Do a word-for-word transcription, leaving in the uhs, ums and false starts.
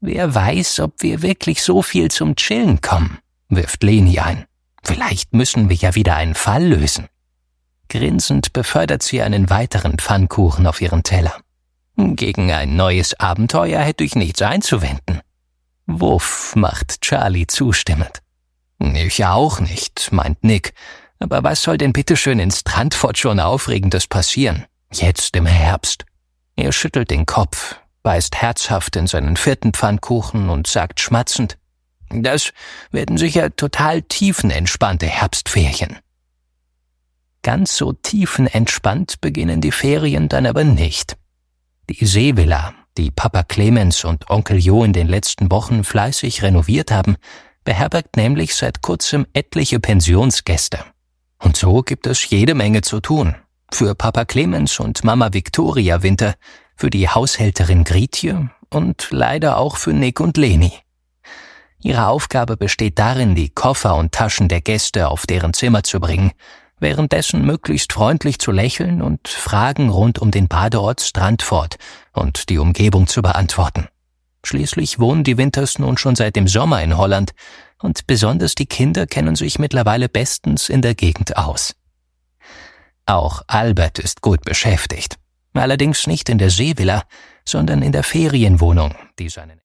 »Wer weiß, ob wir wirklich so viel zum Chillen kommen«, wirft Leni ein. »Vielleicht müssen wir ja wieder einen Fall lösen.« Grinsend befördert sie einen weiteren Pfannkuchen auf ihren Teller. »Gegen ein neues Abenteuer hätte ich nichts einzuwenden.« »Wuff«, macht Charlie zustimmend. »Ich auch nicht«, meint Nick. »Aber was soll denn bitteschön in Strandford schon Aufregendes passieren? Jetzt im Herbst?« Er schüttelt den Kopf, beißt herzhaft in seinen vierten Pfannkuchen und sagt schmatzend: »Das werden sicher total tiefenentspannte Herbstferien.« Ganz so tiefenentspannt beginnen die Ferien dann aber nicht. Die Seevilla, die Papa Clemens und Onkel Jo in den letzten Wochen fleißig renoviert haben, beherbergt nämlich seit kurzem etliche Pensionsgäste. Und so gibt es jede Menge zu tun. Für Papa Clemens und Mama Victoria Winter, für die Haushälterin Grietje und leider auch für Nick und Leni. Ihre Aufgabe besteht darin, die Koffer und Taschen der Gäste auf deren Zimmer zu bringen, währenddessen möglichst freundlich zu lächeln und Fragen rund um den Badeort Strandford und die Umgebung zu beantworten. Schließlich wohnen die Winters nun schon seit dem Sommer in Holland und besonders die Kinder kennen sich mittlerweile bestens in der Gegend aus. Auch Albert ist gut beschäftigt. Allerdings nicht in der Seevilla, sondern in der Ferienwohnung, die seinen